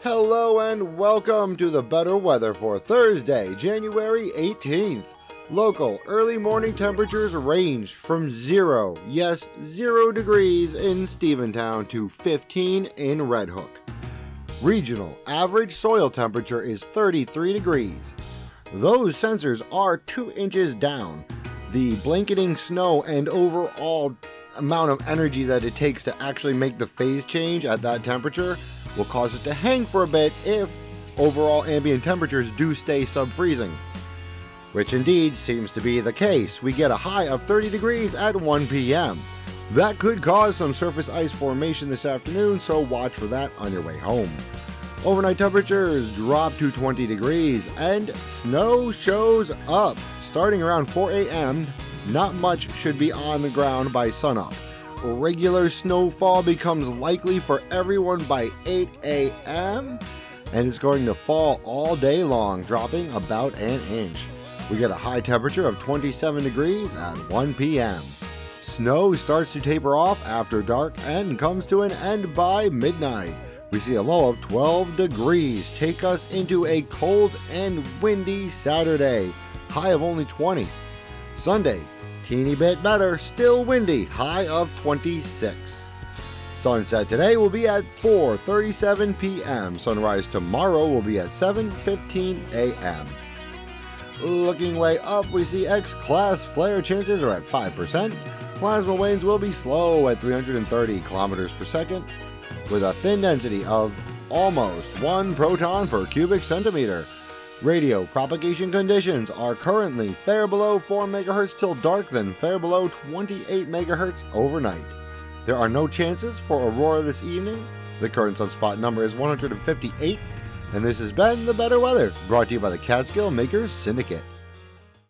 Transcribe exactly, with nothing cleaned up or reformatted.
Hello and welcome to the better weather for Thursday, January eighteenth. Local early morning temperatures range from zero, yes, zero degrees in Stephentown to fifteen in Red Hook. Regional average soil temperature is thirty-three degrees. Those sensors are two inches down. The blanketing snow and overall amount of energy that it takes to actually make the phase change at that temperature will cause it to hang for a bit if overall ambient temperatures do stay sub-freezing, which indeed seems to be the case. We get a high of thirty degrees at one p.m. That could cause some surface ice formation this afternoon, so watch for that on your way home. Overnight temperatures drop to twenty degrees and snow shows up. Starting around four a.m., not much should be on the ground by sunup. Regular snowfall becomes likely for everyone by eight a.m. and it's going to fall all day long, dropping about an inch. We get a high temperature of twenty-seven degrees at one p.m. Snow starts to taper off after dark and comes to an end by midnight. We see a low of twelve degrees take us into a cold and windy Saturday, high of only twenty. Sunday, teeny bit better, still windy, high of twenty-six. Sunset today will be at four thirty-seven p.m. Sunrise tomorrow will be at seven fifteen a.m. Looking way up, we see X-class flare chances are at five percent. Plasma waves will be slow at three hundred thirty kilometers per second, with a thin density of almost one proton per cubic centimeter. Radio propagation conditions are currently fair below four megahertz till dark, then fair below twenty-eight megahertz overnight. There are no chances for aurora this evening. The current sunspot number is one hundred fifty-eight, and this has been The Better Weather, brought to you by the Catskill Makers Syndicate.